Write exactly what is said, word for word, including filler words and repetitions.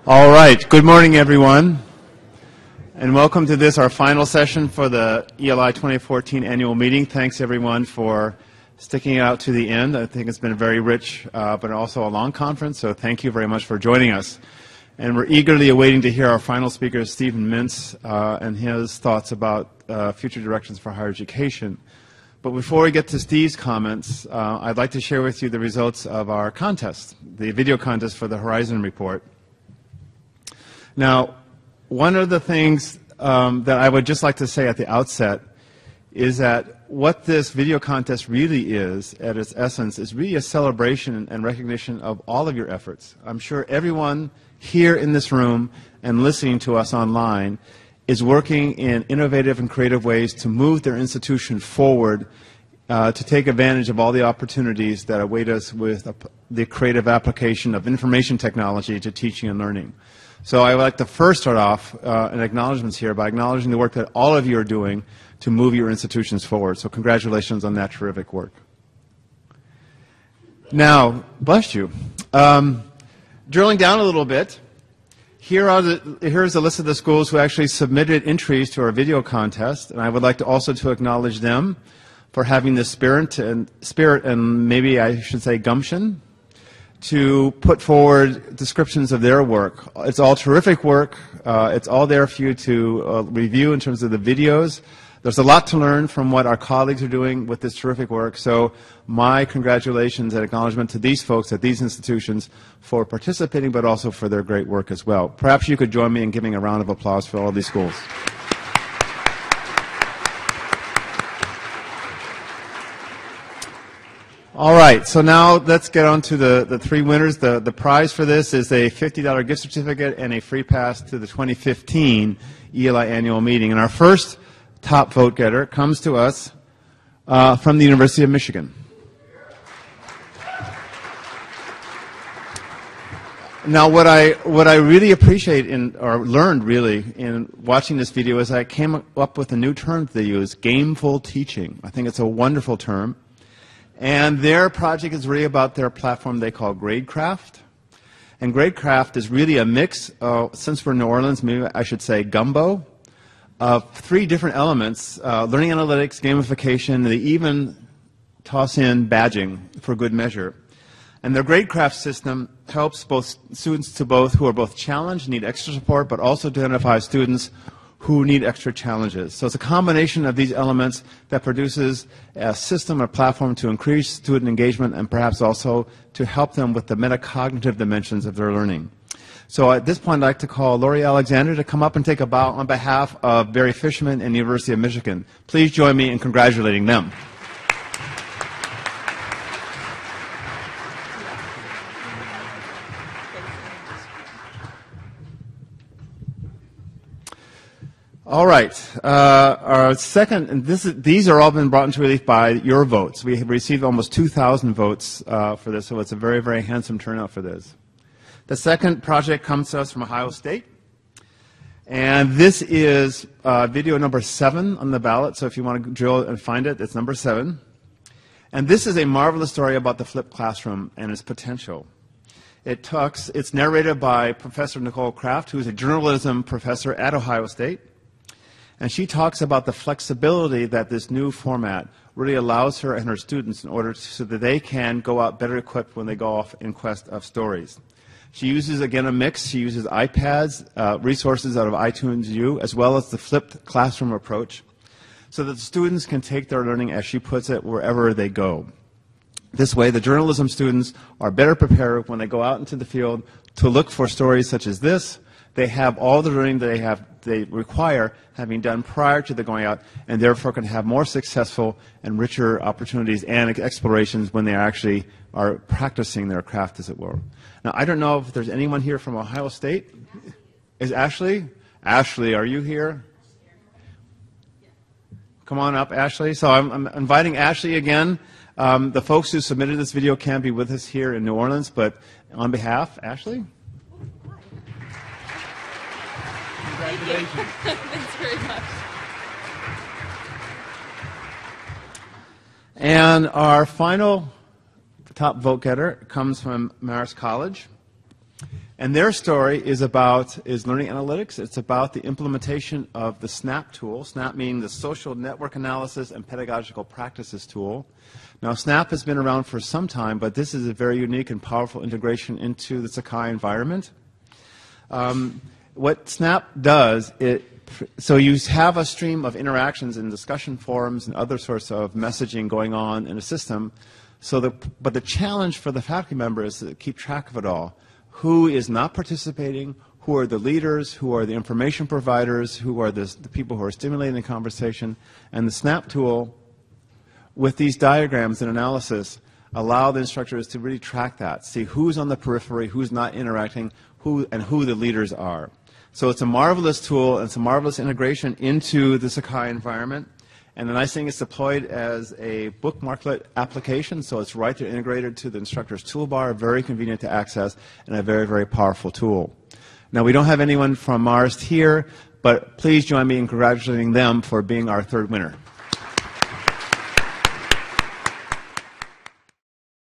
All right. Good morning, everyone, and welcome to this, our final session for the E L I twenty fourteen annual meeting. Thanks, everyone, for sticking out to the end. I think it's been a very rich, uh, but also a long conference, so thank you very much for joining us. And we're eagerly awaiting to hear our final speaker, Stephen Mintz, uh, and his thoughts about uh, future directions for higher education. But before we get to Steve's comments, uh, I'd like to share with you the results of our contest, the video contest for the Horizon Report. Now, one of the things um, that I would just like to say at the outset is that what this video contest really is, at its essence, is really a celebration and recognition of all of your efforts. I'm sure everyone here in this room and listening to us online is working in innovative and creative ways to move their institution forward, uh, to take advantage of all the opportunities that await us with a, the creative application of information technology to teaching and learning. So I would like to first start off uh, in acknowledgments here by acknowledging the work that all of you are doing to move your institutions forward. So congratulations on that terrific work. Now, bless you. Um, drilling down a little bit, here are the, here's a list of the schools who actually submitted entries to our video contest, and I would like to also to acknowledge them for having the spirit and, spirit and maybe I should say gumption to put forward descriptions of their work. It's all terrific work. Uh, it's all there for you to uh, review in terms of the videos. There's a lot to learn from what our colleagues are doing with this terrific work. So my congratulations and acknowledgement to these folks at these institutions for participating, but also for their great work as well. Perhaps you could join me in giving a round of applause for all of these schools. All right, so now let's get on to the, the three winners. The, the prize for this is a fifty dollar gift certificate and a free pass to the twenty fifteen E L I annual meeting. And our first top vote getter comes to us uh, from the University of Michigan. Now, what I, what I really appreciate in, or learned really in watching this video is I came up with a new term they use, gameful teaching. I think it's a wonderful term. And their project is really about their platform they call Gradecraft. And Gradecraft is really a mix, uh, since we're in New Orleans, maybe I should say gumbo, of three different elements, uh, learning analytics, gamification, they even toss in badging for good measure. And their Gradecraft system helps both students to both who are both challenged, need extra support, but also to identify students who need extra challenges. So it's a combination of these elements that produces a system or platform to increase student engagement and perhaps also to help them with the metacognitive dimensions of their learning. So at this point, I'd like to call Lori Alexander to come up and take a bow on behalf of Barry Fisherman and the University of Michigan. Please join me in congratulating them. All right. Uh, our second, and this is, these are all been brought into relief by your votes. We have received almost two thousand votes uh, for this, so it's a very, very handsome turnout for this. The second project comes to us from Ohio State, and this is uh, video number seven on the ballot. So if you want to drill and find it, it's number seven. And this is a marvelous story about the flipped classroom and its potential. It talks. It's narrated by Professor Nicole Kraft, who is a journalism professor at Ohio State. And she talks about the flexibility that this new format really allows her and her students in order to, so that they can go out better equipped when they go off in quest of stories. She uses, again, a mix. She uses iPads, uh, resources out of iTunes U, as well as the flipped classroom approach, so that the students can take their learning, as she puts it, wherever they go. This way, the journalism students are better prepared when they go out into the field to look for stories such as this. They have all the learning that they have they require having done prior to the going out, and therefore can have more successful and richer opportunities and explorations when they actually are practicing their craft, as it were. Now, I don't know if there's anyone here from Ohio State. Is Ashley? Ashley, are you here? Come on up, Ashley. So I'm, I'm inviting Ashley again. Um, the folks who submitted this video can't be with us here in New Orleans, but on behalf, Ashley? Congratulations. Thanks very much. And our final top vote getter comes from Marist College. And their story is about is learning analytics. It's about the implementation of the SNAP tool. SNAP meaning the Social Network Analysis and Pedagogical Practices tool. Now, SNAP has been around for some time, but this is a very unique and powerful integration into the Sakai environment. Um, what SNAP does, it so you have a stream of interactions in discussion forums and other sorts of messaging going on in a system. So, the, but the challenge for the faculty member is to keep track of it all. Who is not participating, who are the leaders, who are the information providers, who are the, the people who are stimulating the conversation. And the SNAP tool, with these diagrams and analysis, allow the instructors to really track that, see who's on the periphery, who's not interacting, who, and who the leaders are. So it's a marvelous tool, and it's a marvelous integration into the Sakai environment. And the nice thing is deployed as a bookmarklet application, so it's right there integrated to the instructor's toolbar, very convenient to access, and a very, very powerful tool. Now, we don't have anyone from Marist here, but please join me in congratulating them for being our third winner.